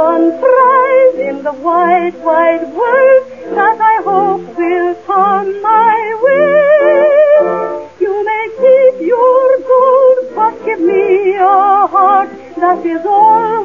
one prize in the wide, wide world that I hope will come my way. You may keep your gold, but give me a heart that is all